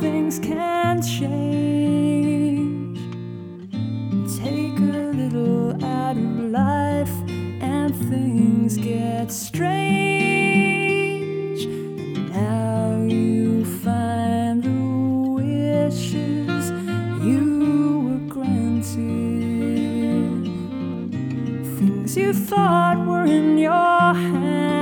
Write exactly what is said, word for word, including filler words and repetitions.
things can change. Take a little out of life and things get strange. And now you find the wishes you were granted. Things you thought were in your hands